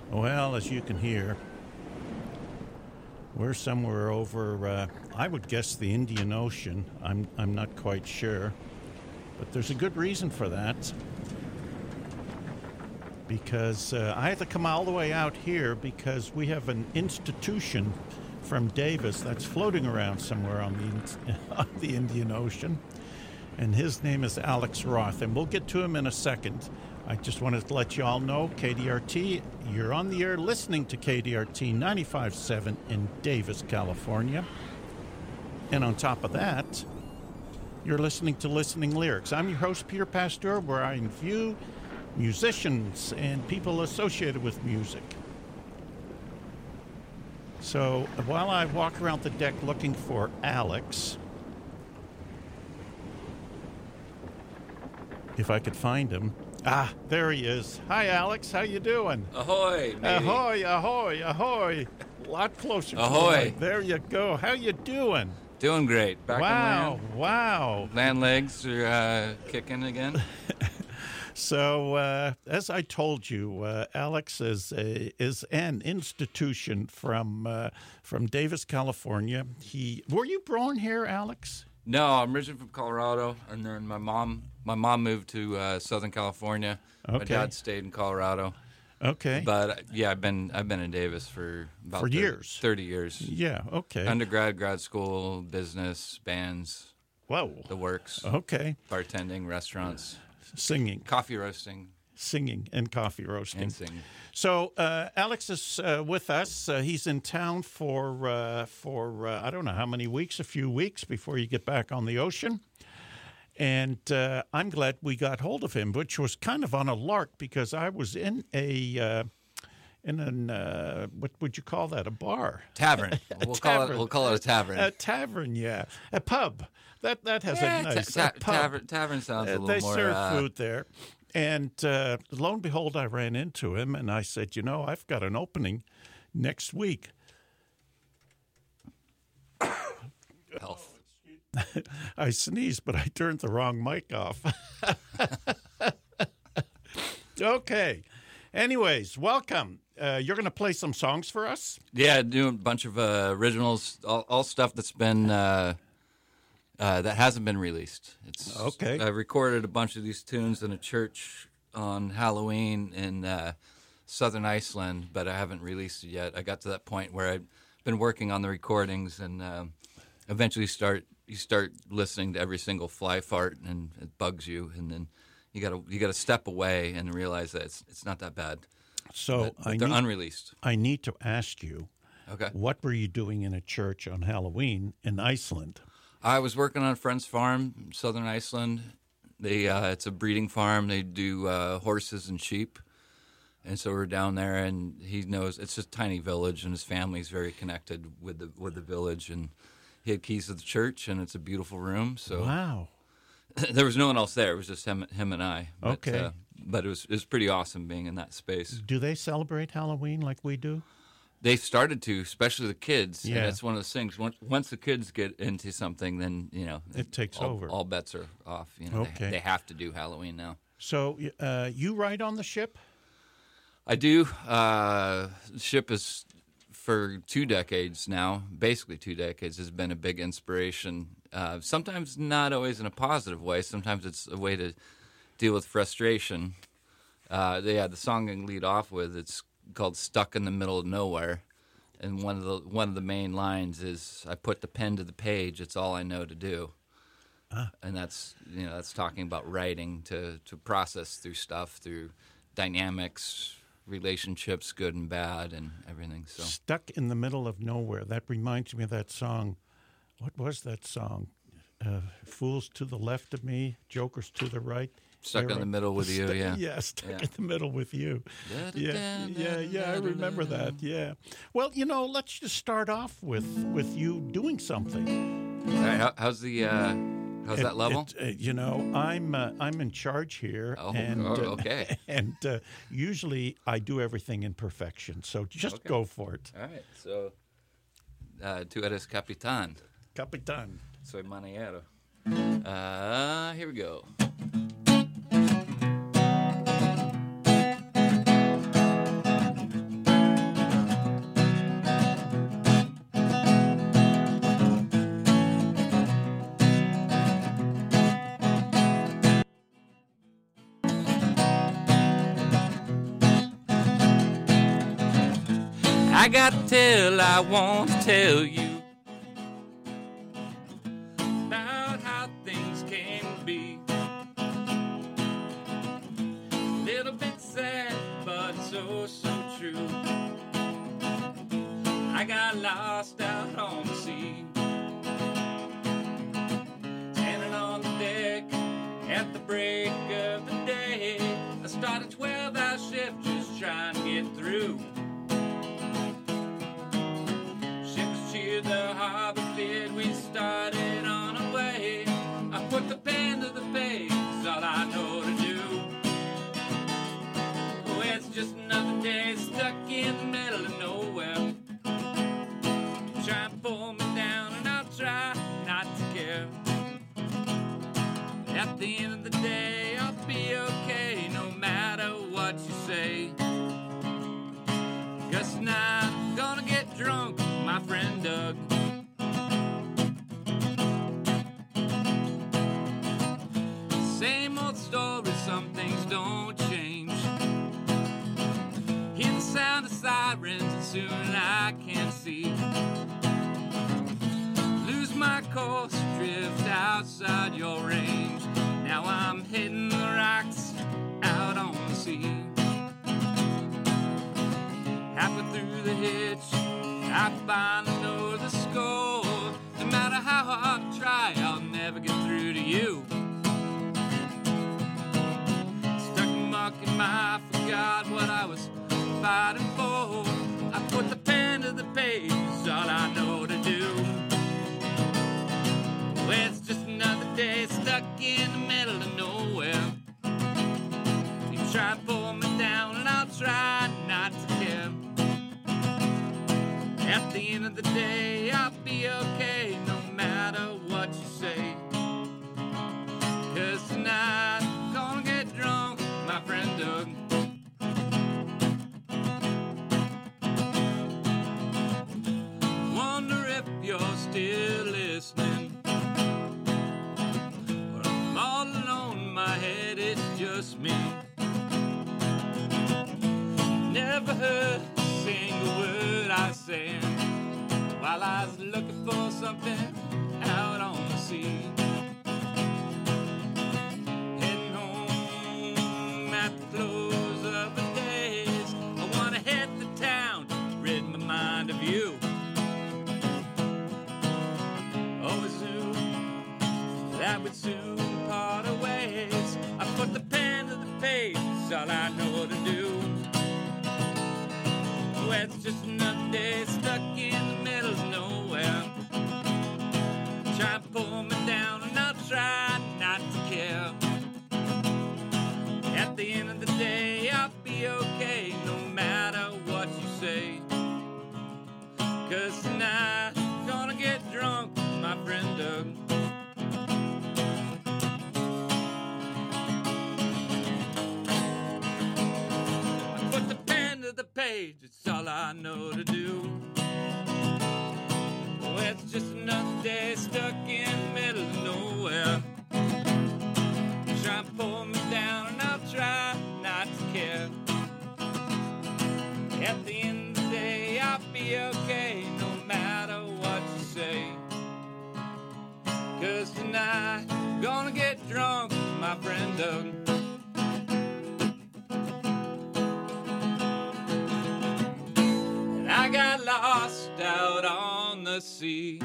Well, as you can hear, we're somewhere over, I would guess, the Indian Ocean. I'm not quite sure. But there's a good reason for that. Because I had to come all the way out here because we have an institution from Davis that's floating around somewhere on the Indian Ocean. And his name is Alex Roth. And we'll get to him in a second. I just wanted to let you all know, KDRT, you're on the air listening to KDRT 95.7 in Davis, California. And on top of that, you're listening to Listening Lyrics. I'm your host, Peter Pasteur, where I interview musicians and people associated with music. So while I walk around the deck looking for Alex, if I could find him. Ah, there he is. Hi, Alex. How you doing? Ahoy, matey. Ahoy, ahoy, ahoy. A lot closer. Ahoy. There you go. How you doing? Doing great. Back wow, on land. Wow. Land legs are kicking again. So, as I told you, Alex is an institution from Davis, California. Were you born here, Alex? No, I'm originally from Colorado, and then my mom moved to Southern California. Okay. My dad stayed in Colorado. Okay. But yeah, I've been in Davis for about years. 30 years. Yeah. Okay. Undergrad, grad school, business, bands. Whoa. The works. Okay. Bartending, restaurants. Singing. Coffee roasting. Singing and coffee roasting. And singing. So Alex is with us. He's in town for I don't know how many weeks, a few weeks before you get back on the ocean. And I'm glad we got hold of him, which was kind of on a lark because I was in what would you call that? A bar? Tavern. We'll call it a tavern. A tavern, yeah. A pub. That has a nice pub. Tavern sounds a little they more. They serve food there. And lo and behold, I ran into him, and I said, I've got an opening next week. Health. I sneezed, but I turned the wrong mic off. Okay. Anyways, welcome. You're going to play some songs for us? Yeah, doing a bunch of originals, all stuff that's been that hasn't been released. It's okay. I recorded a bunch of these tunes in a church on Halloween in southern Iceland, but I haven't released it yet. I got to that point where I've been working on the recordings, and eventually you start listening to every single fly fart, and it bugs you, and then you gotta step away and realize that it's not that bad. So but they're unreleased. I need to ask you, okay, what were you doing in a church on Halloween in Iceland? I was working on a friend's farm in southern Iceland. It's a breeding farm. They do horses and sheep. And so we're down there, and he knows it's just a tiny village, and his family's very connected with the village. And he had keys to the church, and it's a beautiful room. So wow, there was no one else there. It was just him and I. But, okay, but it was pretty awesome being in that space. Do they celebrate Halloween like we do? They started to, especially the kids. Yeah. And that's one of those things. Once the kids get into something, then it takes over. All bets are off. Okay. They have to do Halloween now. So you ride on the ship? I do. The ship is for 2 decades now. Basically 2 decades has been a big inspiration. Sometimes not always in a positive way. Sometimes it's a way to deal with frustration. The song I can lead off with, it's called "Stuck in the Middle of Nowhere," and one of the main lines is, "I put the pen to the page. It's all I know to do." And that's talking about writing to process through stuff, through dynamics, relationships, good and bad, and everything. So Stuck in the Middle of Nowhere. That reminds me of that song. What was that song? Fools to the left of me, jokers to the right. Stuck in the middle with you, yeah. Yeah, stuck in the middle with you. Yeah, I remember that, yeah. Well, let's just start off with you doing something. All right, how's that level? I'm in charge here. Oh, and, okay. And usually I do everything in perfection, so just go for it. All right, so tú eres capitán. Capitán. Soy marinero. Here we go. I got to tell, I want to tell you about how things can be. A little bit sad, but so true. I got lost out on the sea, standing on the deck at the break of the day. I started a 12-hour shift just trying to get through. Ships cheered, the harbor cleared, we started on our way. I put the pen to the page, it's all I know to do. Oh, it's just another day stuck in the middle of nowhere. Try and pull me down and I'll try not to care. At the end of the day, I'll be okay no matter what you say. 'Cause tonight I'm gonna get drunk, my friend Doug. Same old story, some things don't change. Hear the sound of sirens and soon I can't see. Lose my course, drift outside your range. Now I'm hitting the rocks out on the sea. Halfway through the hitch, I finally know the score. No matter how hard I try, I'll never get through to you. Stuck muck in my, forgot what I was fighting for. I put the pen to the page, it's all I know to do. Well, it's just another day stuck in the middle of nowhere. You try to pull me down and I'll try not to care. At the end of the day, I'll be okay no matter what you say. 'Cause tonight I'm gonna get drunk, my friend Doug. Wonder if you're still listening. Or I'm all alone, my head is just me. Never heard a single word I said while I was looking for something out on the sea. Heading home at the close of the days. I wanna head to town, rid my mind of you. Always knew that we'd soon part our ways. I put the pen to the page, it's all I know to do. Oh, it's just another day stuck in the middle of nowhere. Try to pull me down and I'll try not to care. At the end of the day, I'll be okay no matter what you say. 'Cause tonight I'm gonna get drunk, my friend Doug. I put the pen to the page, it's all I know to do. Oh, it's just another day stuck in the middle of nowhere. Try to pull me down and I'll try not to care. At the end of the day, I'll be okay no matter what you say. 'Cause tonight I'm gonna get drunk, my friend Doug. And I got lost out on the sea.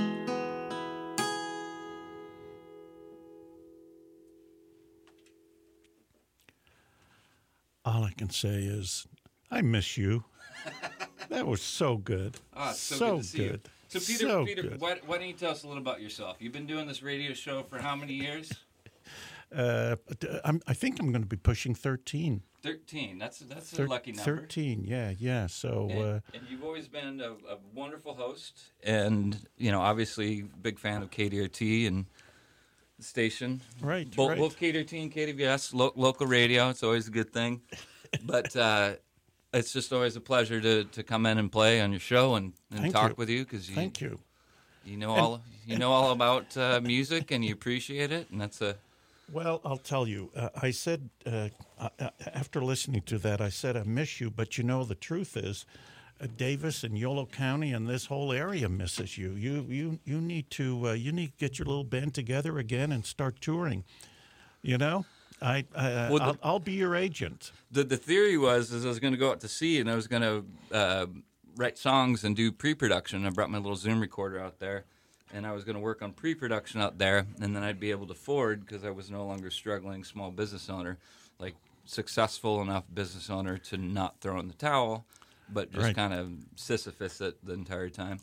All I can say is, I miss you. That was so good. Ah, it's so good to see you. So Peter, good. why don't you tell us a little about yourself? You've been doing this radio show for how many years? I think I'm going to be pushing 13. 13. That's a lucky number. 13, yeah. So, and you've always been a wonderful host, and obviously big fan of KDRT and the station. Right. Both KDRT and KDVS, local radio. It's always a good thing. But it's just always a pleasure to come in and play on your show and talk with you because thank you. You know all about music and you appreciate it, and that's a. Well, I'll tell you. I said after listening to that, I said I miss you, but the truth is, Davis and Yolo County and this whole area misses you. You need to get your little band together again and start touring. You know, I'll be your agent. The theory was I was going to go out to sea and I was going to write songs and do pre-production. I brought my little Zoom recorder out there, and I was going to work on pre-production out there, and then I'd be able to afford, because I was no longer struggling small business owner, like successful enough business owner to not throw in the towel, but just kind of Sisyphus it the entire time.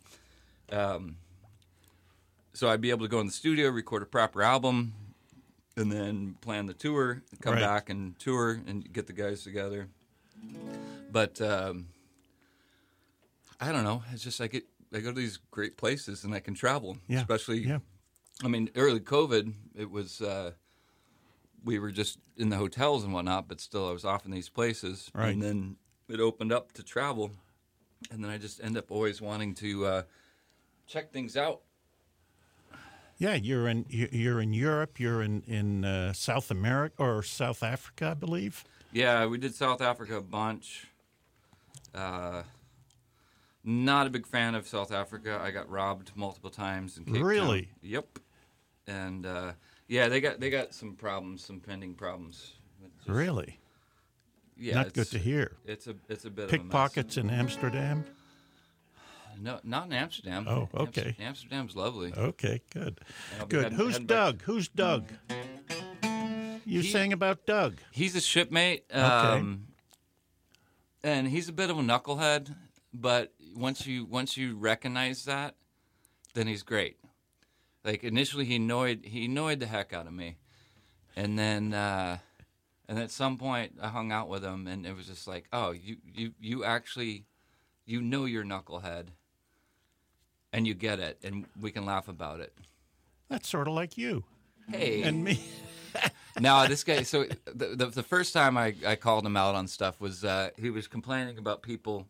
So I'd be able to go in the studio, record a proper album, and then plan the tour, come back and tour and get the guys together. But I don't know. It's just I go to these great places and I can travel, especially. Yeah. I mean, early COVID, it was we were just in the hotels and whatnot, but still I was off in these places. Right. And then it opened up to travel, and then I just end up always wanting to check things out. Yeah, you're in Europe. You're in South America or South Africa, I believe. Yeah, we did South Africa a bunch. Not a big fan of South Africa. I got robbed multiple times in Cape Town. Really? Yep. And yeah, they got some problems, some pending problems. Really? Yeah, not good to hear. It's a bit of a mess. Pickpockets in Amsterdam? No, not in Amsterdam. Oh, okay. Amsterdam's lovely. Okay, good. Good. Who's Doug? Who's Doug? You sang about Doug. He's a shipmate. Okay. And he's a bit of a knucklehead, but once you recognize that, then he's great. Like initially he annoyed the heck out of me. And then and at some point I hung out with him and it was just like, "Oh, you actually you're knucklehead. And you get it, and we can laugh about it." That's sort of like you. Hey. And me. Now, this guy, so the first time I called him out on stuff was he was complaining about people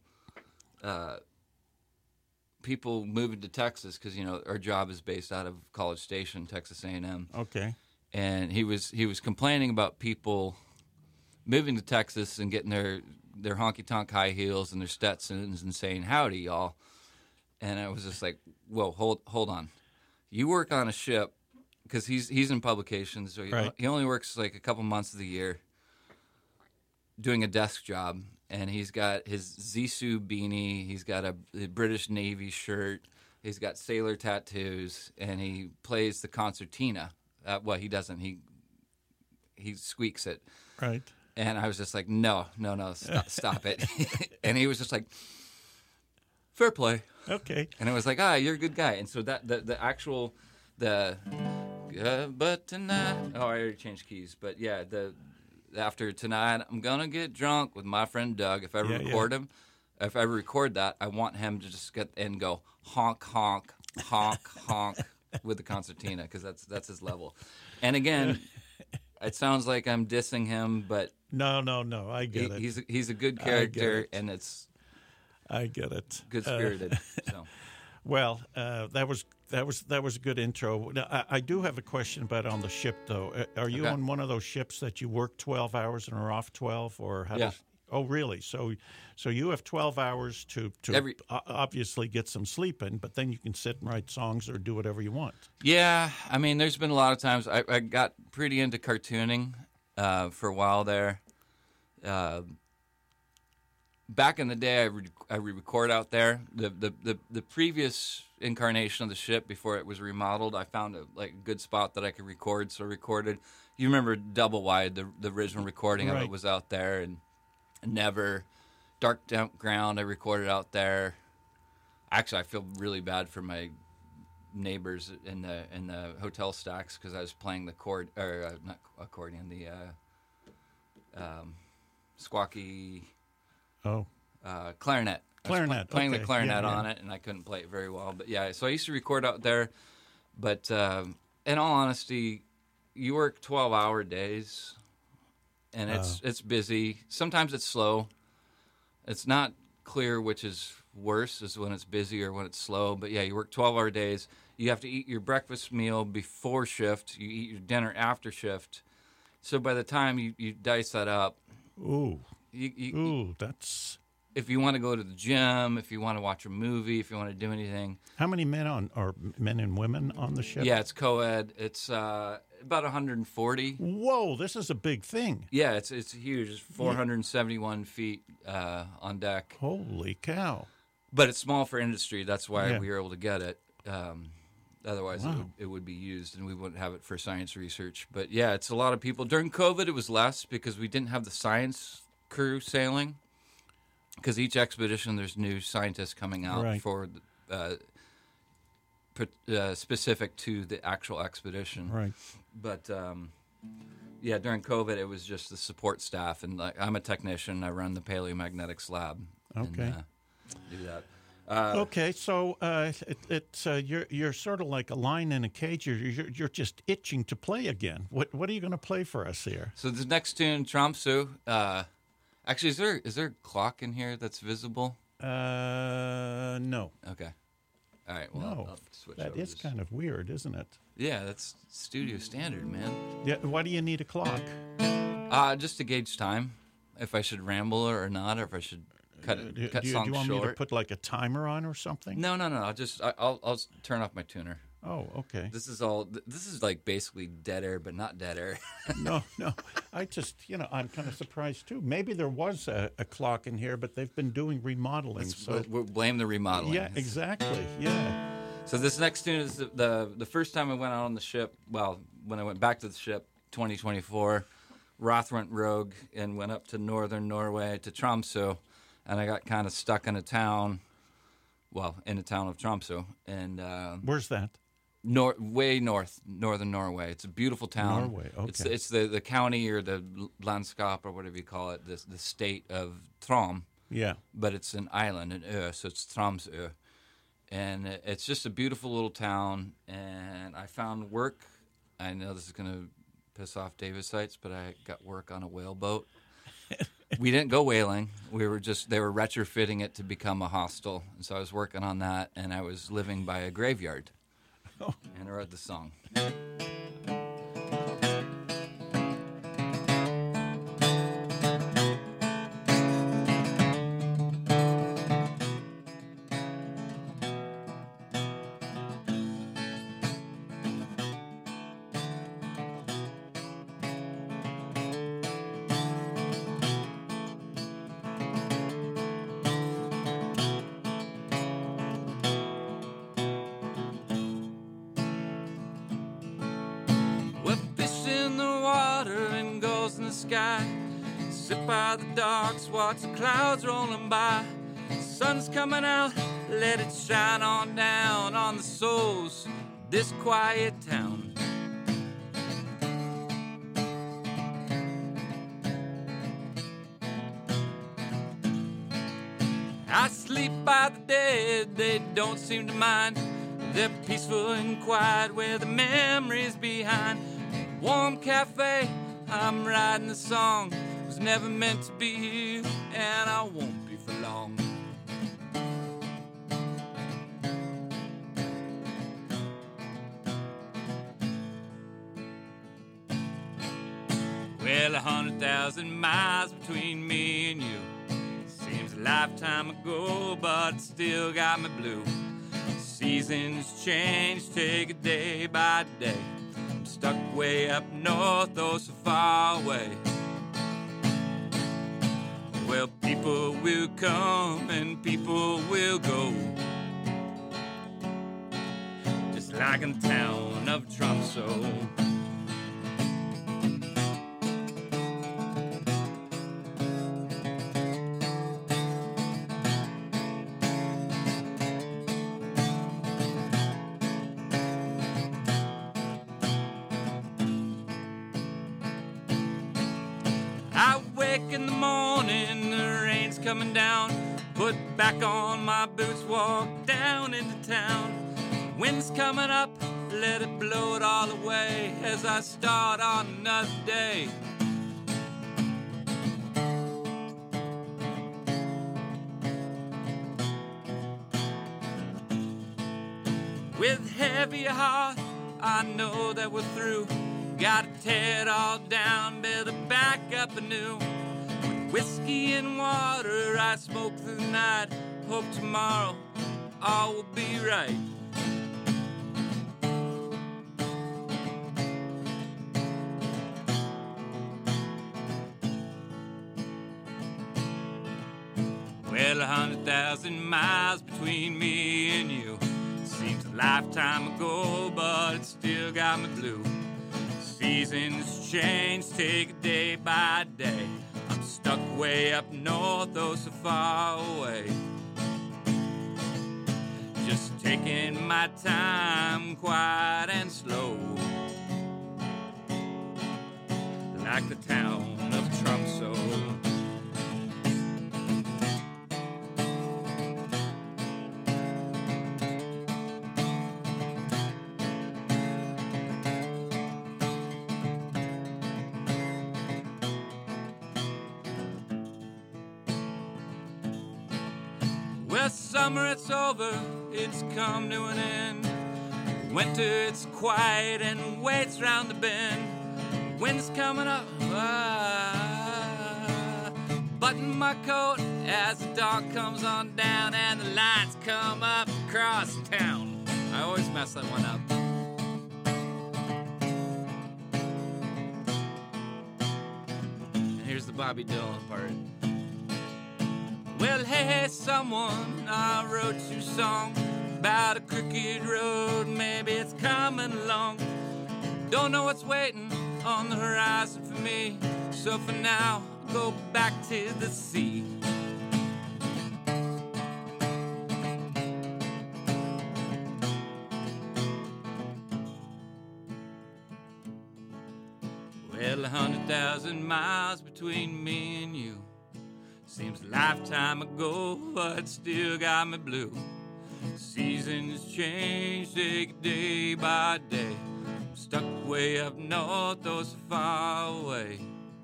moving to Texas because, you know, our job is based out of College Station, Texas A&M. Okay. And he was complaining about people moving to Texas and getting their honky-tonk high heels and their Stetsons and saying, "Howdy, y'all." And I was just like, "Whoa, hold on. You work on a ship," because he's in publications, so he only works like a couple months of the year doing a desk job, and he's got his Zissou beanie, he's got a British Navy shirt, he's got sailor tattoos, and he plays the concertina. Well, he doesn't. He squeaks it. Right. And I was just like, no, stop it. And he was just like, "Fair play." Okay. And I was like, "You're a good guy." And so that the actual but tonight, I already changed keys. But yeah, after tonight, I'm gonna get drunk with my friend Doug. If I ever if I ever record that, I want him to just get and go honk honk honk honk with the concertina, because that's his level. And again, it sounds like I'm dissing him, but no, I get it. He's a good character, and I get it. Good spirited. So, well, that was a good intro. Now, I do have a question about on the ship, though. Are you on one of those ships that you work 12 hours and are off 12, or how? Yeah. Oh, really? So you have 12 hours to obviously get some sleep in, but then you can sit and write songs or do whatever you want. Yeah, I mean, there's been a lot of times I got pretty into cartooning for a while there. Back in the day, I record out there. The previous incarnation of the ship, before it was remodeled, I found a good spot that I could record. So I recorded. You remember Double Wide, the original recording of it was out there, and Never, Dark Ground, I recorded out there. Actually, I feel really bad for my neighbors in the hotel stacks because I was playing the not accordion, the squawky. Oh. Clarinet. Clarinet. Playing the clarinet on it, and I couldn't play it very well. But yeah, so I used to record out there. But in all honesty, you work 12-hour days, and it's busy. Sometimes it's slow. It's not clear which is worse, is when it's busy or when it's slow. But yeah, you work 12-hour days. You have to eat your breakfast meal before shift. You eat your dinner after shift. So by the time you dice that up, that's if you want to go to the gym, if you want to watch a movie, if you want to do anything. How many men and women on the ship? Yeah, it's co-ed. It's about 140. Whoa, this is a big thing. Yeah, it's huge. It's 471 feet on deck. Holy cow. But it's small for industry. That's why Yeah. we were able to get it. Otherwise, Wow. it would be used, and we wouldn't have it for science research. But yeah, it's a lot of people. During COVID, it was less because we didn't have the science crew sailing. Because each expedition, there's new scientists coming out Right. for specific to the actual expedition. Right. But yeah, during COVID, it was just the support staff, and like I'm a technician. I run the paleomagnetics lab. Okay. And, do that. Okay, so you're sort of like a lion in a cage. You're just itching to play again. What are you going to play for us here? So the next tune, Tromsø. Actually, is there a clock in here that's visible? No. Okay. All right. Well, No. I'll switch That over is this. kind of weird, isn't it? Yeah, that's studio standard, man. Yeah. Why do you need a clock? Just to gauge time, if I should ramble or not, or if I should cut Do songs you want me to short. put like a timer on or something? No. I'll turn off my tuner. Oh, okay. This is like basically dead air, but not dead air. No. I just, I'm kind of surprised too. Maybe there was a clock in here, but they've been doing remodeling. So We'll blame the remodeling. yeah, exactly. Yeah. So this next tune is the first time I went out on the ship. Well, when I went back to the ship, 2024, Roth went rogue and went up to northern Norway to Tromsø, and I got kind of stuck in a town. Well, in the town of Tromsø, and Where's that? way northern Norway. It's a beautiful town. Norway, okay. It's the county or the landskap or whatever you call it, the state of Trom, Yeah. but it's an island, an ö, so it's Tromsø. And it's just a beautiful little town, and I found work. I know this is going to piss off David Seitz, but I got work on a whaleboat. We didn't go whaling. They were retrofitting it to become a hostel. And so I was working on that, and I was living by a graveyard. Oh. And I wrote the song. We're fish in the water and gulls in the sky. Sit by the docks, watch the clouds rolling by. Sun's coming out, let it shine on down on the souls of this quiet town. I sleep by the dead, they don't seem to mind. They're peaceful and quiet where the memories behind. Warm cafe, I'm writing the song. Was never meant to be here, and I won't be for long. Well, 100,000 miles between me and you. Seems a lifetime ago, but it still got me blue. Seasons change, take it day by day. I'm stuck way up north, oh so far away. Well, people will come and people will go, just like in the town of Tromsø. I wake in the morning, the rain's coming down. Put back on my boots, walk down into town. Wind's coming up, let it blow it all away as I start on another day. With heavy heart, I know that we're through. Gotta tear it all down, better back up anew. With Whiskey and water, I smoke through the night. Hope tomorrow all will be right. Well, 100,000 miles between me and you. Seems a lifetime ago, but it still got me blue. Seasons change, take it day by day. I'm stuck way up north, oh so far away. Just taking my time, quiet and slow. Like the town of Tromso. Well, summer it's over, it's come to an end. Winter it's quiet and waits round the bend. Wind's coming up, button my coat as the dark comes on down and the lights come up across town. I always mess that one up. And here's the Bobby Dylan part. Well, hey, someone, I wrote you a song about a crooked road, maybe it's coming along. Don't know what's waiting on the horizon for me, so for now, go back to the sea. Well, 100,000 miles between me and you. Seems a lifetime ago, but still got me blue. Seasons change, take it day by day. I'm stuck way up north, though so far away.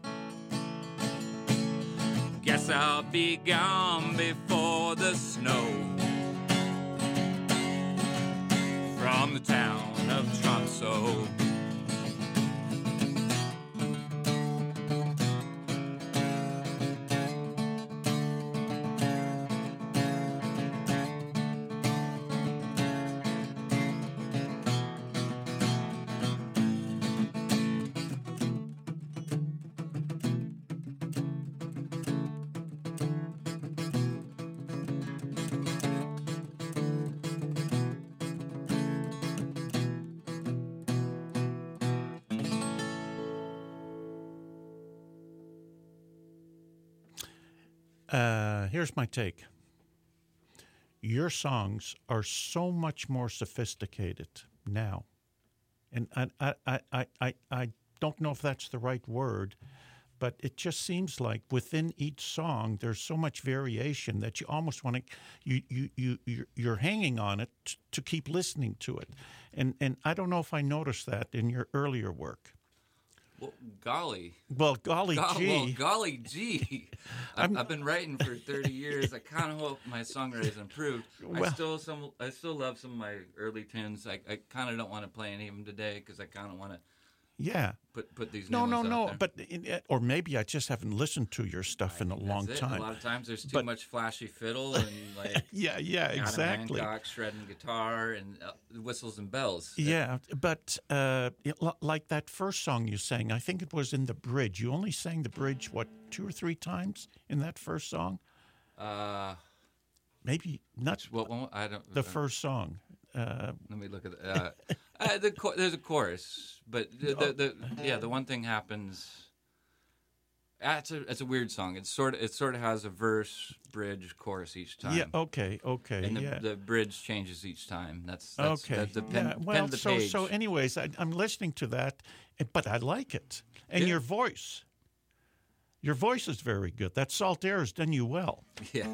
Guess I'll be gone before the snow. From the town of Tromso. Here's my take. Your songs are so much more sophisticated now. And I don't know if that's the right word, but it just seems like within each song there's so much variation that you almost want to you're hanging on it to keep listening to it. And I don't know if I noticed that in your earlier work. Well, golly. Well, golly gee. Well, golly gee. I've been writing for 30 years. I kind of hope my songwriting's improved. Well, I still love some of my early tunes. I kind of don't want to play any of them today because I kind of want to yeah. put these new ones out there. But or maybe I just haven't listened to your stuff in a long time. A lot of times there's too much flashy fiddle and like yeah, exactly. Adam Hancock shredding guitar and whistles and bells. Yeah, but like that first song you sang, I think it was in the bridge. You only sang the bridge, what, 2 or 3 times in that first song? Maybe not. I don't. The first song. Let me look at it. There's a chorus, but the one thing happens. It's a weird song. It sort of has a verse, bridge, chorus each time. Yeah. Okay. And the bridge changes each time. That's okay. That's the pen, well, pen to the page. So anyways, I'm listening to that, but I like it, and your voice. Your voice is very good. That Salt Air has done you well. Yeah.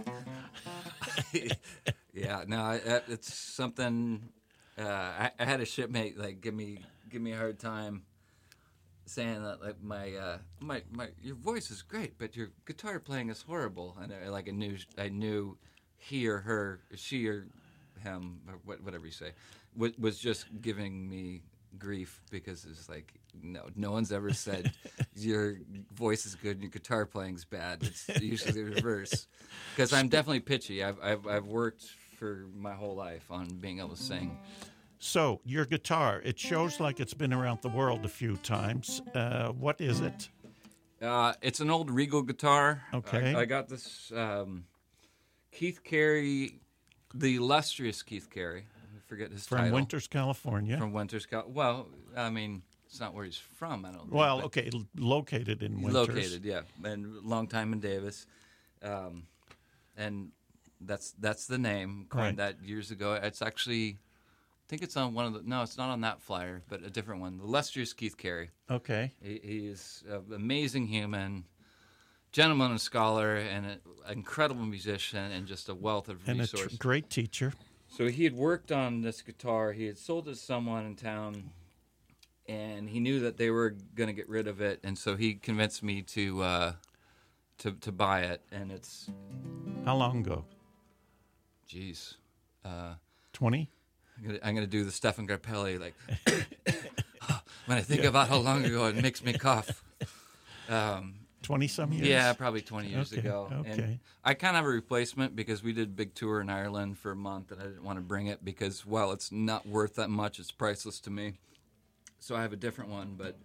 Yeah. No, it's something. I had a shipmate like give me a hard time, saying that like my your voice is great, but your guitar playing is horrible. And I knew he or her, she or him, or whatever you say, was just giving me grief because it's like no one's ever said your voice is good and your guitar playing's bad. It's usually the reverse. Because I'm definitely pitchy. I've worked for my whole life on being able to sing. So your guitar, it shows like it's been around the world a few times. What is it? It's an old Regal guitar. Okay. I got this Keith Carey, the illustrious Keith Carey. I forget his title. From Winters, California. From Winters, well, I mean, it's not where he's from, I don't think. Well, okay, located in Winters. Located, yeah, and long time in Davis. And that's the name. Coined that years ago. It's actually, I think it's on one of the. No, it's not on that flyer, but a different one. The illustrious Keith Carey. Okay. He is an amazing human, gentleman and scholar, and an incredible musician, and just a wealth of resources. And a great teacher. So he had worked on this guitar. He had sold it to someone in town, and he knew that they were going to get rid of it, and so he convinced me to buy it. And it's how long ago? Geez, 20. I'm gonna do the Stefan Grappelli like when I think about how long ago it makes me cough. 20-some years? Yeah, probably 20 years ago. Okay. And I kind of have a replacement because we did a big tour in Ireland for a month, and I didn't want to bring it because, well, it's not worth that much. It's priceless to me. So I have a different one, but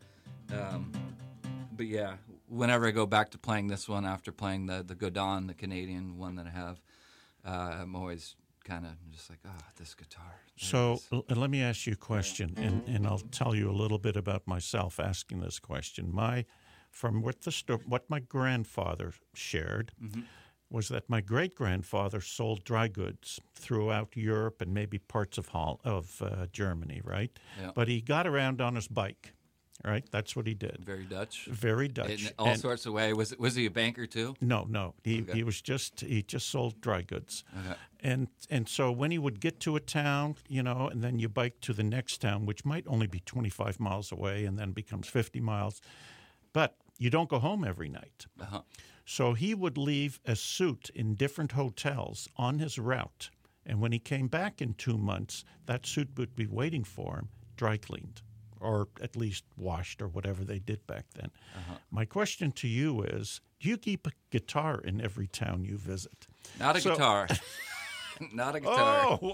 yeah, whenever I go back to playing this one after playing the Godin, the Canadian one that I have, I'm always kind of just like, this guitar. So let me ask you a question, and I'll tell you a little bit about myself asking this question. From what my grandfather shared was that my great-grandfather sold dry goods throughout Europe and maybe parts of Germany, right? Yeah. But he got around on his bike, right? That's what he did. Very Dutch. Very Dutch. In all sorts of ways. Was he a banker too? No. He just sold dry goods. Okay. And so when he would get to a town, and then you bike to the next town, which might only be 25 miles away and then becomes 50 miles, but you don't go home every night. Uh-huh. So he would leave a suit in different hotels on his route. And when he came back in 2 months, that suit would be waiting for him, dry cleaned, or at least washed, or whatever they did back then. Uh-huh. My question to you is, do you keep a guitar in every town you visit? Not a guitar. Not a guitar. Oh!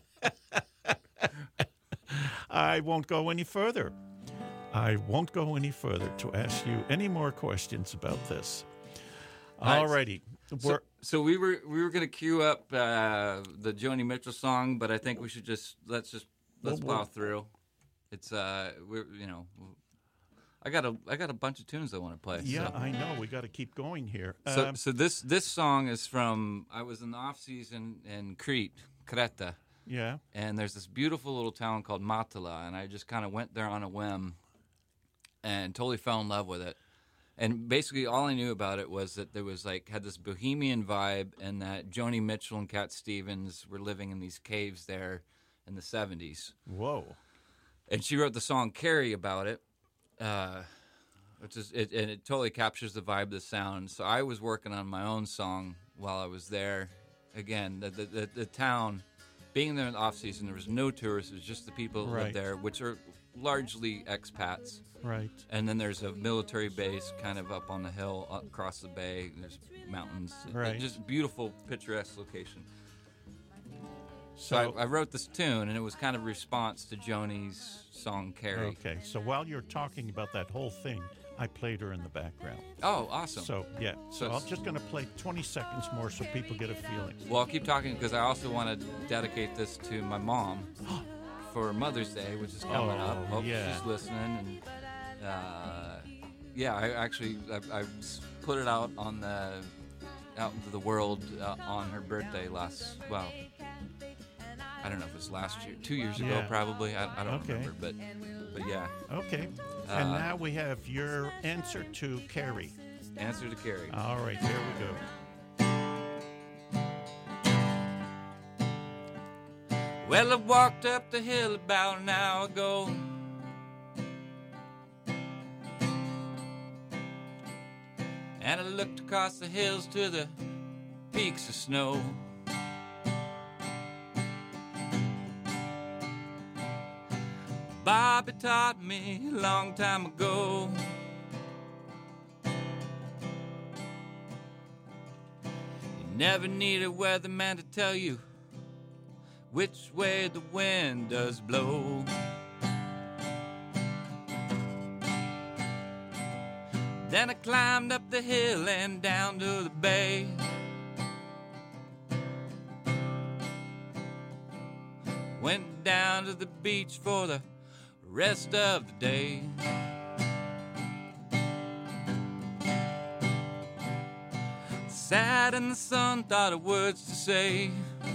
I won't go any further. I won't go any further to ask you any more questions about this. All righty. So we were going to queue up the Joni Mitchell song, but I think we should let's plow through. It's I got a bunch of tunes I want to play. Yeah, so. I know. We got to keep going here. So this song is from, I was in the off season in Crete, Creta. Yeah. And there's this beautiful little town called Matala, and I just kind of went there on a whim and totally fell in love with it. And basically all I knew about it was that there was had this bohemian vibe, and that Joni Mitchell and Cat Stevens were living in these caves there in the 70s. Whoa. And she wrote the song Carrie about it, which is and it totally captures the vibe of the sound. So I was working on my own song while I was there. Again, the town, being there in the off season, there was no tourists. It was just the people that lived there, which are largely expats. Right. And then there's a military base kind of up on the hill across the bay. There's mountains. Right. Just beautiful, picturesque location. So I wrote this tune, and it was kind of a response to Joni's song Carrie. Okay. So while you're talking about that whole thing, I played her in the background. Oh, awesome. So, yeah. So I'm just going to play 20 seconds more so people get a feeling. Well, I'll keep talking because I also want to dedicate this to my mom for Mother's Day, which is coming up. Hope she's listening. And I put it out into the world on her birthday I don't know if it was last year, 2 years ago probably. I don't remember, but yeah. Okay. And now we have your answer to Carrie. Answer to Carrie. All right, here we go. Well, I walked up the hill about an hour ago, and I looked across the hills to the peaks of snow. Bob Pappy taught me a long time ago. You never need a weatherman to tell you which way the wind does blow. Then I climbed up the hill and down to the bay. Went down to the beach for the rest of the day. Sat in the sun, thought of words to say.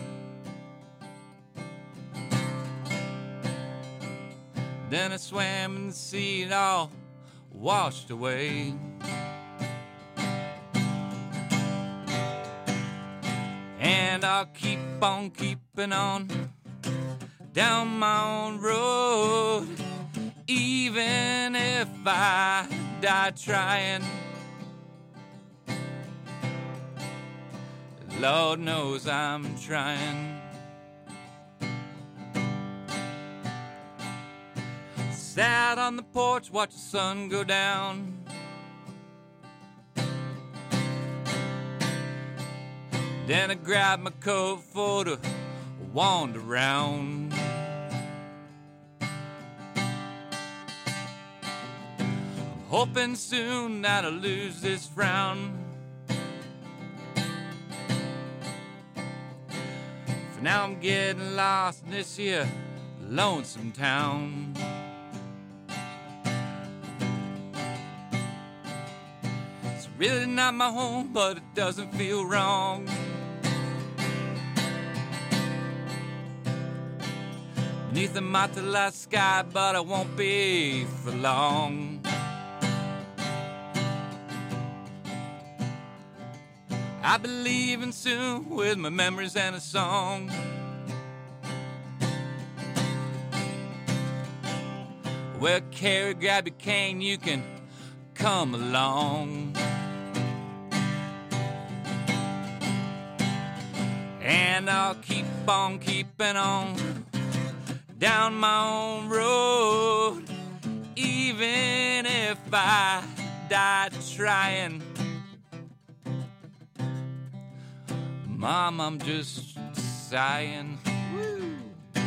Then I swam in the sea, it all washed away. And I'll keep on keeping on down my own road, even if I die trying. Lord knows I'm trying. Sat on the porch, watched the sun go down. Then I grabbed my coat for to wander around. I'm hoping soon that I'll lose this frown. For now I'm getting lost in this here lonesome town. It's really not my home, but it doesn't feel wrong. Beneath the Matala sky, but I won't be for long. I'll be leaving soon with my memories and a song. Well, Carrie, grab your cane, you can come along. And I'll keep on keeping on down my own road, even if I die trying. Mom, I'm just sighing. Woo.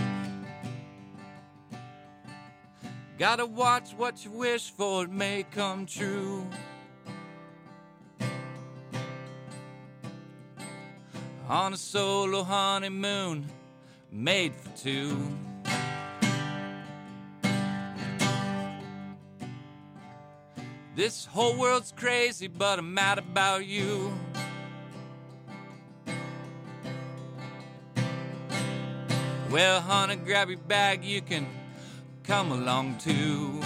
Gotta watch what you wish for, it may come true. On a solo honeymoon made for two. This whole world's crazy, but I'm mad about you. Well, honey, grab your bag, you can come along too.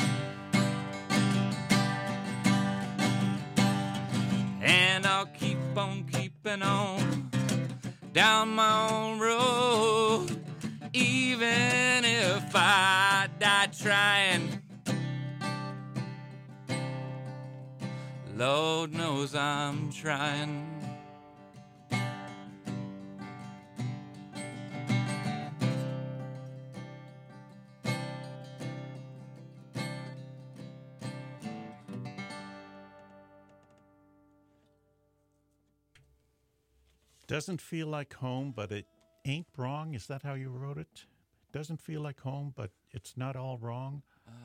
And I'll keep on keeping on down my own road, even if I die trying. Lord knows I'm trying. Doesn't feel like home, but it ain't wrong. Is that how you wrote it? Doesn't feel like home, but it's not all wrong.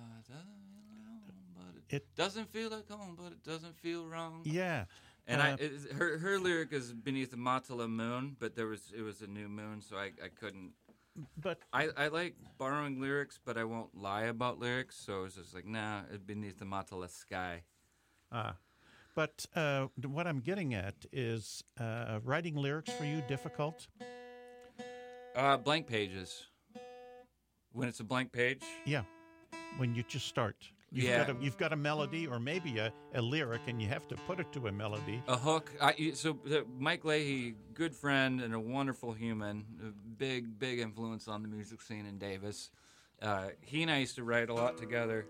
Doesn't feel like home, but it doesn't feel wrong. Yeah. And her lyric is beneath the Matala moon, but it was a new moon, so I couldn't. But I like borrowing lyrics, but I won't lie about lyrics, so it was just like, nah, it's beneath the Matala sky. But what I'm getting at is writing lyrics for you difficult? Blank pages. When it's a blank page? Yeah. When you just start. You've got a melody or maybe a lyric, and you have to put it to a melody. A hook. Mike Leahy, good friend and a wonderful human, a big influence on the music scene in Davis. He and I used to write a lot together.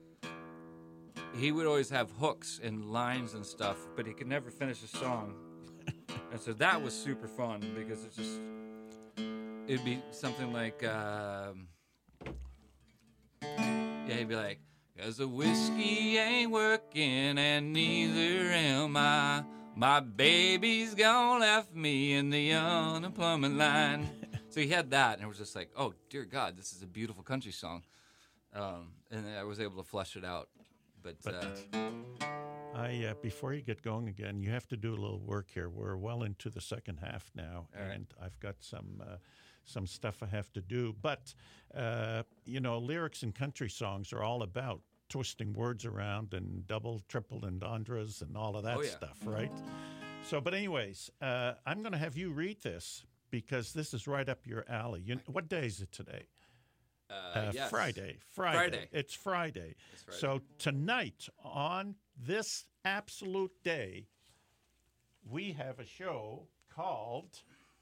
He would always have hooks and lines and stuff, but he could never finish a song. And so that was super fun because it'd be something like, Yeah, he'd be like, 'cause the whiskey ain't working and neither am I. My baby's gone left me in the unemployment line. So he had that, and it was just like, oh, dear God, this is a beautiful country song. And I was able to flesh it out. But before you get going again, you have to do a little work here. We're well into the second half now, and I've got some stuff I have to do. But, lyrics in country songs are all about twisting words around and double, triple entendres and all of that stuff, right? So, but anyways, I'm going to have you read this because this is right up your alley. What day is it today? Yes. Friday. It's Friday. So tonight, on this absolute day, we have a show called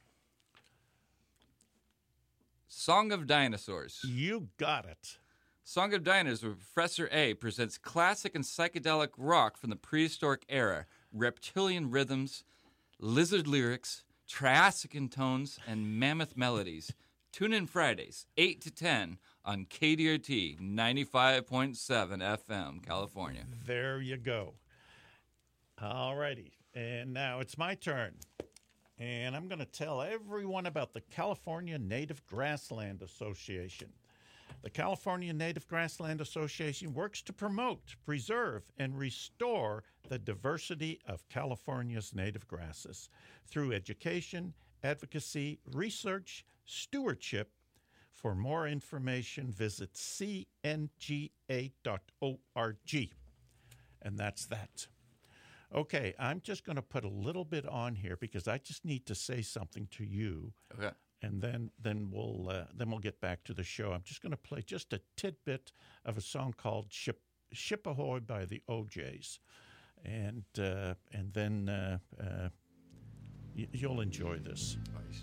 Song of Dinosaurs. You got it. Song of Dinosaurs, where Professor A presents classic and psychedelic rock from the prehistoric era, reptilian rhythms, lizard lyrics, Triassic tones, and mammoth melodies. Tune in Fridays, 8 to 10 on KDRT 95.7 FM, California. There you go. All righty. And now it's my turn. And I'm going to tell everyone about the California Native Grassland Association. The California Native Grassland Association works to promote, preserve, and restore the diversity of California's native grasses through education, advocacy, research, stewardship. For more information, visit cnga.org. And that's that. Okay, I'm just going to put a little bit on here because I just need to say something to you. Okay. And then we'll get back to the show. I'm just going to play just a tidbit of a song called "Ship Ahoy" by the O'Jays, and then you'll enjoy this.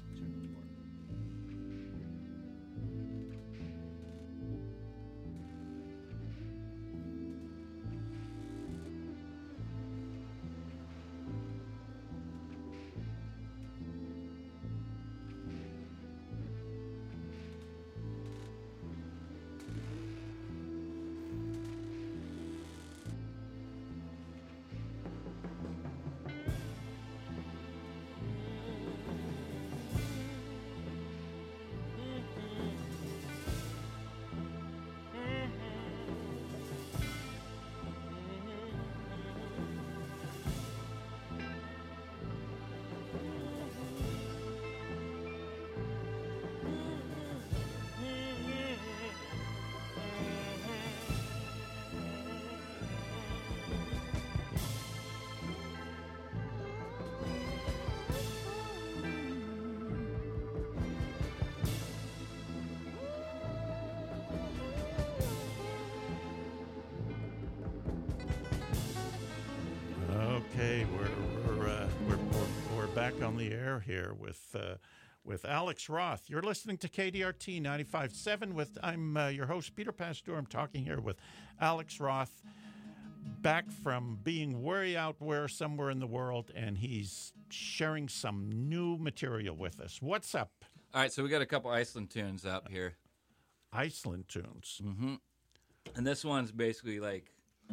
Okay, we're back on the air here with Alex Roth. You're listening to KDRT 95.7 I'm your host, Peter Pasteur. I'm talking here with Alex Roth, back from being way out somewhere in the world, and he's sharing some new material with us. What's up? All right, so we got a couple Iceland tunes up here. Iceland tunes? Mm-hmm. And this one's basically like,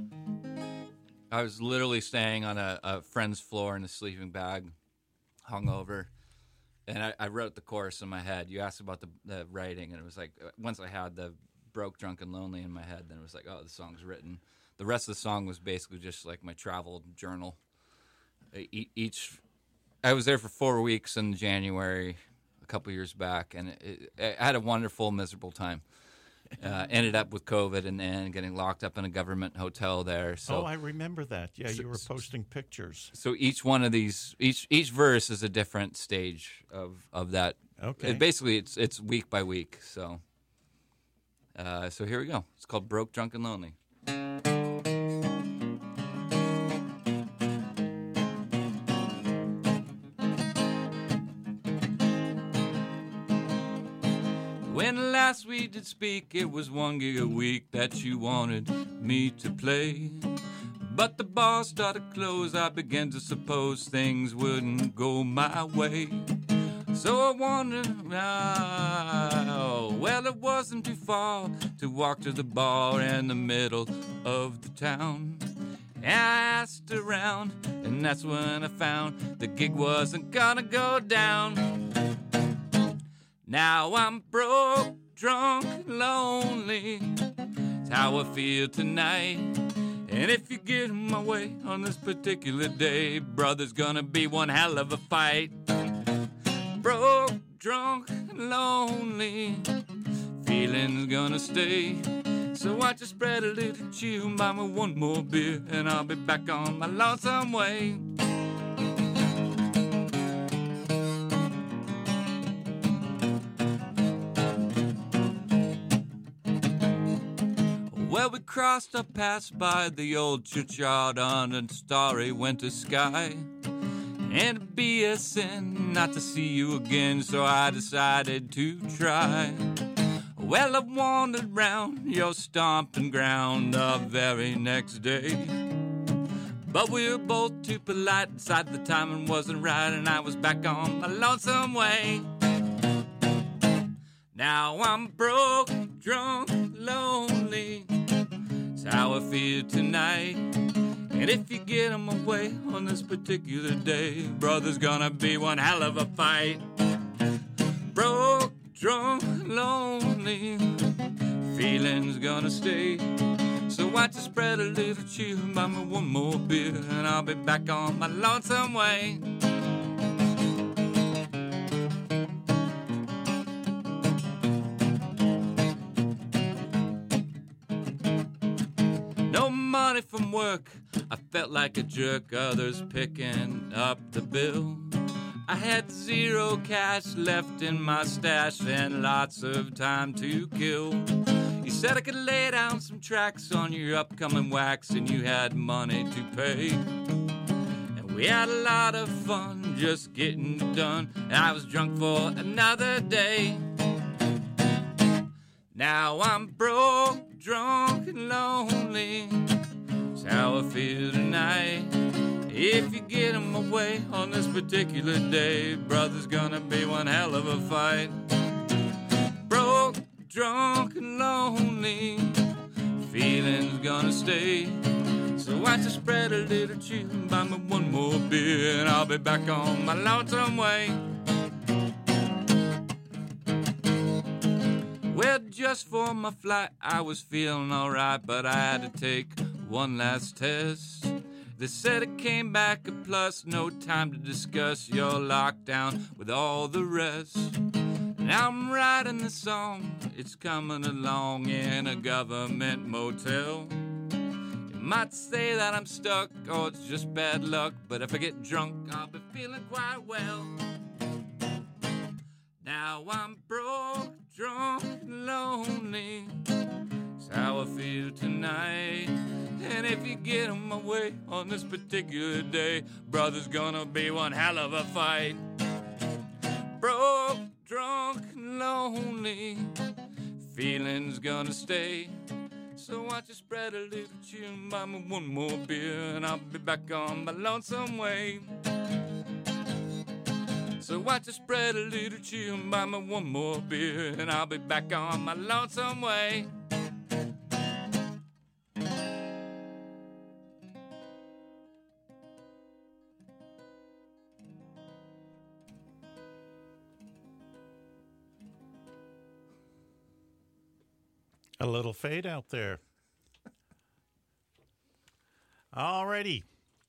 I was literally staying on a friend's floor in a sleeping bag, hungover, and I wrote the chorus in my head. You asked about the writing, and it was like, once I had the broke, drunk, and lonely in my head, then it was like, oh, the song's written. The rest of the song was basically just like my travel journal. I was there for 4 weeks in January a couple years back, and I had a wonderful, miserable time. Ended up with COVID and getting locked up in a government hotel there. So, I remember that. Yeah, you were posting pictures. So each one of these, each verse is a different stage of that. Okay. Basically, it's week by week. So here we go. It's called "Broke, Drunk, and Lonely." When last we did speak, it was 1 gig a week that you wanted me to play. But the bar started close, I began to suppose things wouldn't go my way. So I wondered, well, it wasn't too far to walk to the bar in the middle of the town. And I asked around, and that's when I found the gig wasn't gonna go down. Now I'm broke, drunk, lonely. It's how I feel tonight. And if you get in my way on this particular day, brother's gonna be one hell of a fight. Broke, drunk, lonely, feeling's gonna stay. So I just spread a little chew and buy me one more beer, and I'll be back on my lonesome way. Well, we crossed our paths by the old churchyard on a starry winter sky. And it'd be a sin not to see you again, so I decided to try. Well, I wandered round your stomping ground the very next day. But we were both too polite, decided the timing wasn't right, and I was back on my lonesome way. Now I'm broke, drunk, lonely. It's how I feel tonight. And if you get in my way on this particular day, brother's gonna be one hell of a fight. Broke, drunk, lonely, feeling's gonna stay. So I just spread a little cheer and buy me one more beer, and I'll be back on my lonesome way. No money from work, I felt like a jerk, others picking up the bill. I had 0 cash left in my stash and lots of time to kill. You said I could lay down some tracks on your upcoming wax, and you had money to pay. And we had a lot of fun just getting it done, and I was drunk for another day. Now I'm broke, drunk, and lonely. It's how I feel tonight. If you get in my way on this particular day, brother's gonna be one hell of a fight. Broke, drunk, and lonely, feeling's gonna stay. So I just spread a little cheer and buy me one more beer, and I'll be back on my lonesome way. Well, just for my flight, I was feeling alright, but I had to take one last test. They said it came back a plus, no time to discuss your lockdown with all the rest. Now I'm writing the song, it's coming along in a government motel. You might say that I'm stuck, or it's just bad luck, but if I get drunk, I'll be feeling quite well. Now I'm broke, drunk, and lonely. It's how I feel tonight. And if you get in my way on this particular day, brother's gonna be one hell of a fight. Broke, drunk, and lonely, feeling's gonna stay. So why don't you spread a little cheer and buy me one more beer, and I'll be back on my lonesome way. So why don't you spread a little cheer and buy me one more beer, and I'll be back on my lonesome way. A little fade out there. Alrighty.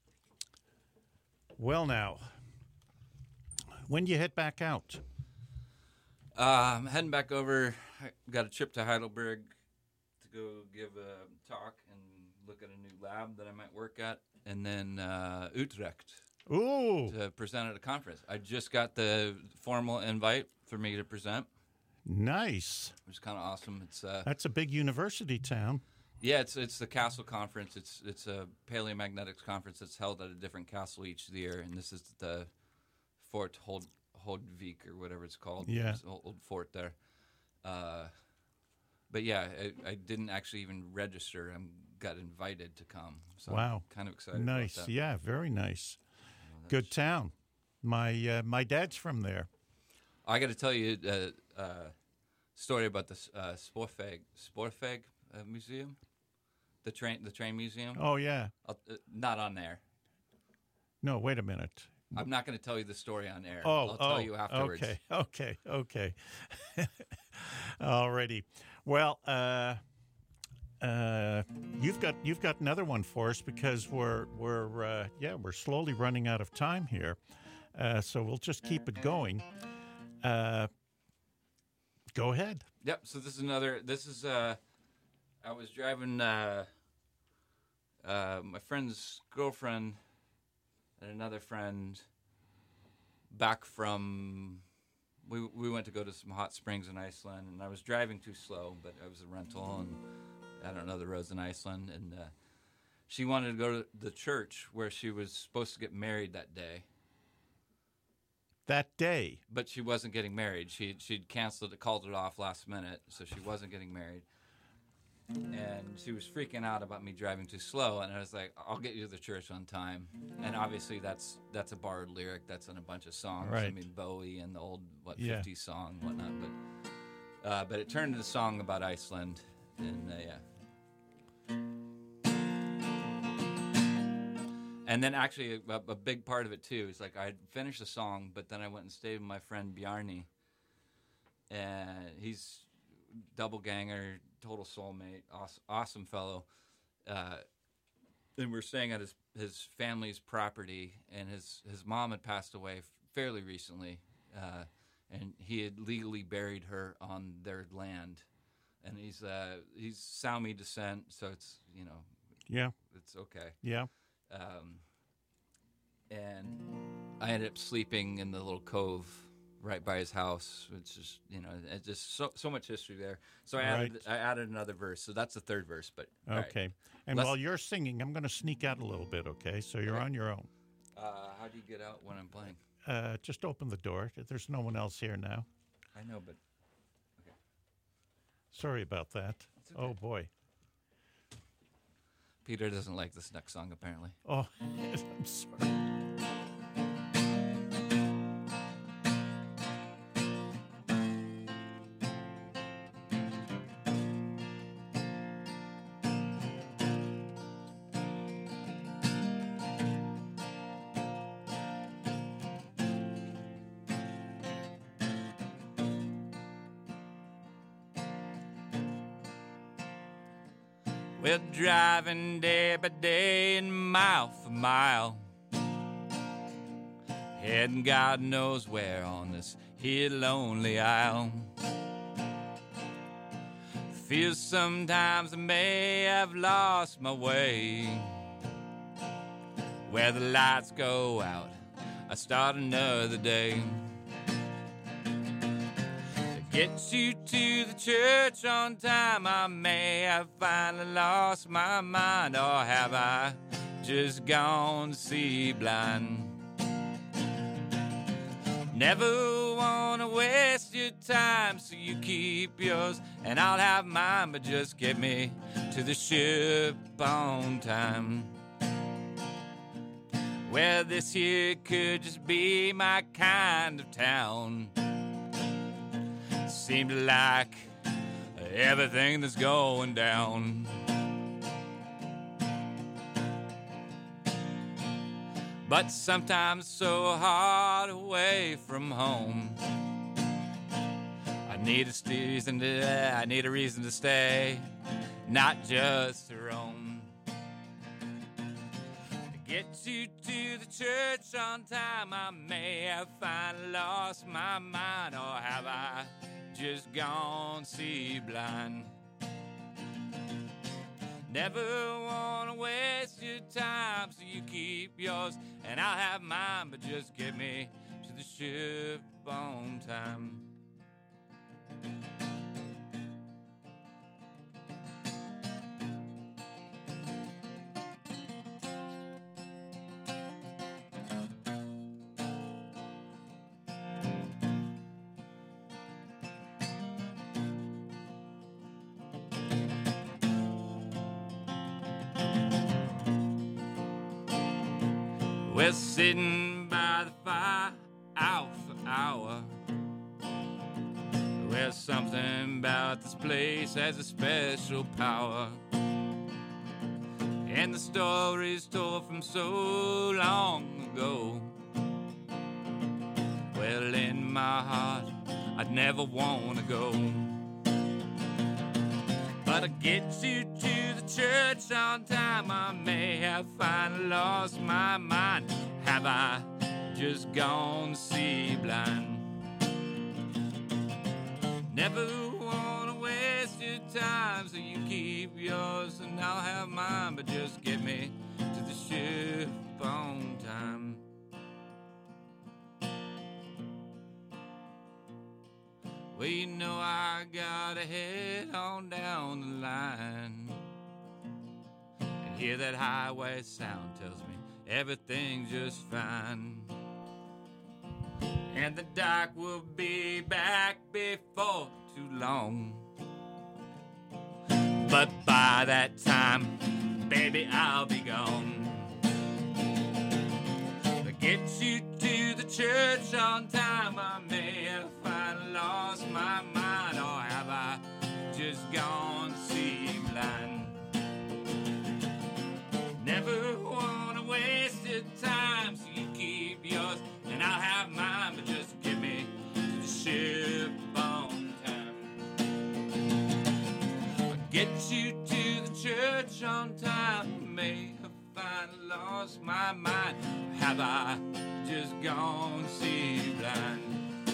Well, now, when do you head back out? I'm heading back over. I got a trip to Heidelberg to go give a talk and look at a new lab that I might work at, and then Utrecht Ooh, to present at a conference. I just got the formal invite for me to present, nice. which is kind of awesome. It's That's a big university town. yeah, it's the Castle Conference. It's a paleomagnetics conference that's held at a different castle each year, and this is the Fort Holdvik or whatever it's called. Yeah. It's an old fort there. But yeah, I didn't actually even register. I got invited to come. So Wow. I'm kind of excited Nice. about that. Yeah, very nice. Good town. My dad's from there. I got to tell you a story about the Sporfeg museum, the train museum. Oh, yeah. Not on there. No, wait a minute. I'm not going to tell you the story on air. Oh, I'll tell you afterwards. Okay. Alrighty. Well, you've got another one for us because we're slowly running out of time here. So we'll just keep it going. Go ahead. Yep. So this is I was driving my friend's girlfriend and another friend back from. We went to go to some hot springs in Iceland, and I was driving too slow, but I was a rental, and I don't know the roads in Iceland, and she wanted to go to the church where she was supposed to get married that day. That day? But she wasn't getting married. She'd canceled it, called it off last minute, so she wasn't getting married. And she was freaking out about me driving too slow, and I was like, I'll get you to the church on time. And obviously that's a borrowed lyric. That's in a bunch of songs. Right. I mean, Bowie and the old, 50s song and whatnot. But it turned into a song about Iceland, and And then actually a big part of it, too, is like I'd finished the song, but then I went and stayed with my friend Bjarni. And he's double-ganger, total soulmate, awesome fellow. And we're staying at his family's property, and his mom had passed away fairly recently. And he had legally buried her on their land. And he's Sami descent, so it's, it's okay. Yeah. And I ended up sleeping in the little cove right by his house. It's just, it's just so much history there. So I added another verse. So that's the third verse. But okay. Right. And while you're singing, I'm going to sneak out a little bit. Okay, so you're on your own. How do you get out when I'm playing? Just open the door. There's no one else here now. I know, but okay. Sorry about that. Okay. Oh boy. Peter doesn't like this next song, apparently. Oh, I'm sorry. We're driving day by day and mile for mile, heading God knows where on this here lonely isle. Feels sometimes I may have lost my way. Where the lights go out, I start another day. Get you to the church on time, I may have finally lost my mind, or have I just gone to see blind? Never wanna waste your time, so you keep yours and I'll have mine, but just get me to the ship on time. Well, this here could just be my kind of town. Seems like everything that's going down. But sometimes so hard away from home. I need a reason to stay, not just to roam. To get you to the church on time, I may have finally lost my mind, or have I just gone see blind? Never wanna waste your time, so you keep yours and I'll have mine, but just get me to the ship on time. We're sitting by the fire, hour for hour, Well, something about this place has a special power, and the stories told from so long ago. Well, in my heart, I'd never want to go. But to get you to the church on time, I may have finally lost my mind. Have I just gone to see blind? Never want to waste your time, so you keep yours and I'll have mine. But just get me to the ship on time. Well, you know I gotta head on down the line and hear that highway sound tells me everything's just fine. And the doc will be back before too long. But by that time, baby, I'll be gone. To get you to the church on time, I may have finally lost my mind. Or have I just gone to see blind? Never want to waste your time, so you keep yours and I'll have mine. But just get me to the ship on time. I'll get you to the church on time. May have finally lost my mind. Have I just gone to see blind?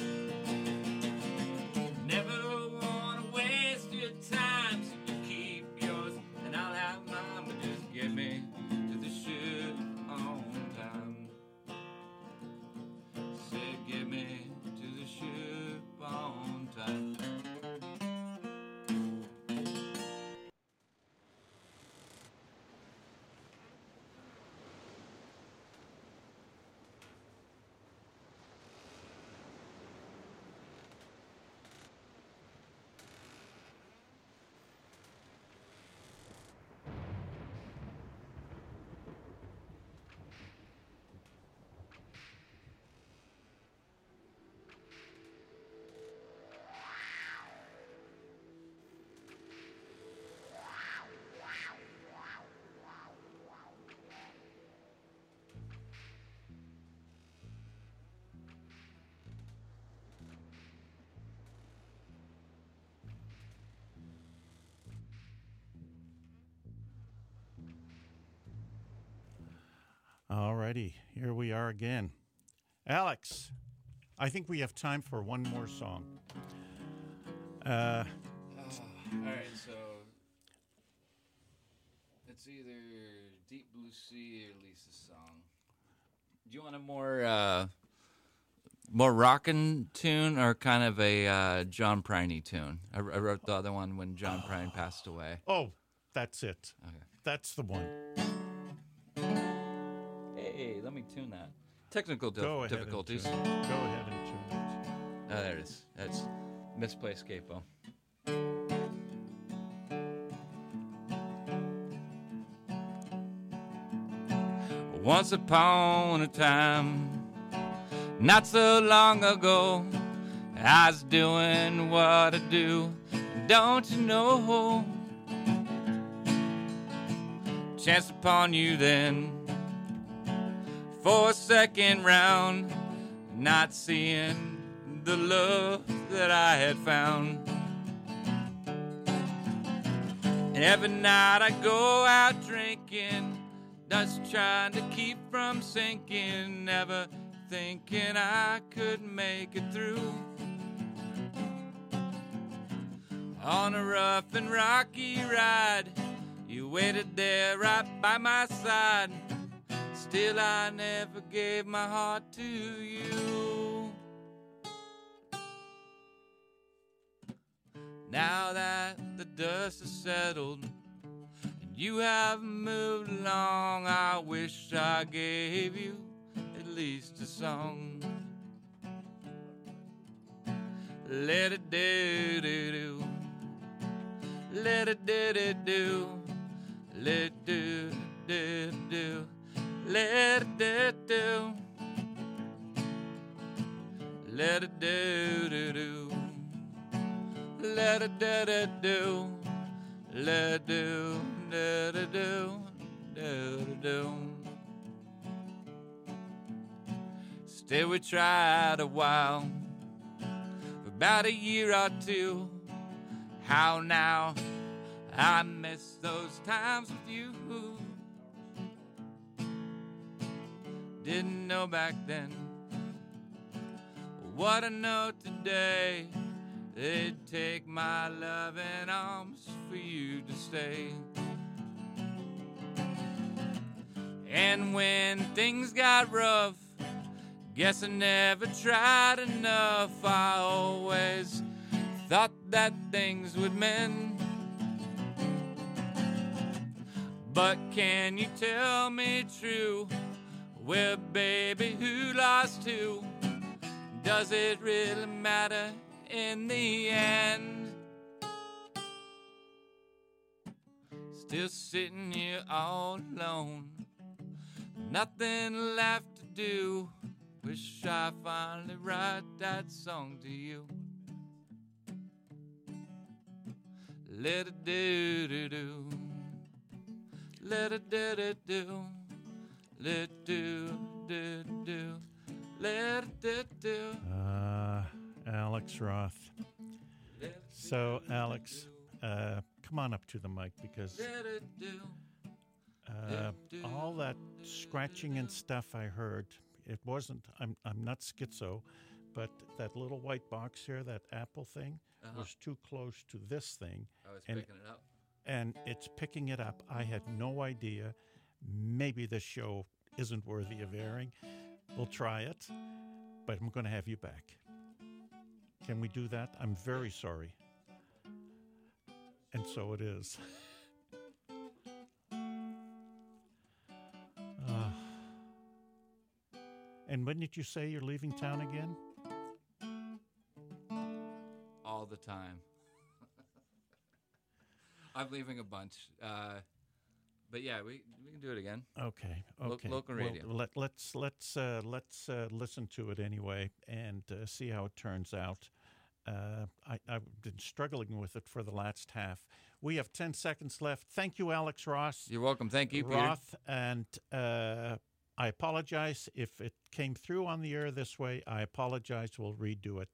Never want to waste your time, so you keep yours and I'll have mine. But just get me to the ship on time. Said get me to the ship on time. Alrighty, here we are again. Alex, I think we have time for one more song. All right, so it's either Deep Blue Sea or Lisa's song. Do you want a more rockin' tune or kind of a John Prine tune? I wrote the other one when John Prine passed away. Oh, that's it. Okay. That's the one. Hey, let me tune that. Technical difficulties. Go ahead and tune it. Oh, there it is. That's Misplaced Capo. Once upon a time, not so long ago, I was doing what I do. Don't you know? Chanced upon you then for a second round, not seeing the love that I had found. And every night I go out drinking, just trying to keep from sinking, never thinking I could make it through. On a rough and rocky ride, you waited there right by my side. Still I never gave my heart to you. Now that the dust has settled and you have moved along, I wish I gave you at least a song. Let it do do do, let it do do do, let it do do do. Let it do, let it do, do, do. let it do, let it do, let it do, let it do. Still we tried a while, for about a year or two. How now, I miss those times with you. Didn't know back then what I know today. It'd take my loving arms for you to stay. And when things got rough, guess I never tried enough. I always thought that things would mend. But can you tell me true? Well, baby, who lost who? Does it really matter in the end? Still sitting here all alone, nothing left to do. Wish I finally write that song to you. Let it do, let it do, let it do, let it do. Alex Roth. So, Alex, come on up to the mic, because all that scratching and stuff I heard, it wasn't, I'm not schizo, but that little white box here, that Apple thing, was too close to this thing. Oh, it's picking it up. And it's picking it up. I had no idea. Maybe this show isn't worthy of airing. We'll try it, but I'm going to have you back. Can we do that? I'm very sorry. And so it is. And when did you say you're leaving town again? All the time. I'm leaving a bunch. But yeah, we can do it again. Okay. Local radio. Well, let's listen to it anyway and see how it turns out. I've been struggling with it for the last half. We have 10 seconds left. Thank you, Alex Ross. You're welcome. Thank you, Roth, Peter. And I apologize if it came through on the air this way. I apologize. We'll redo it.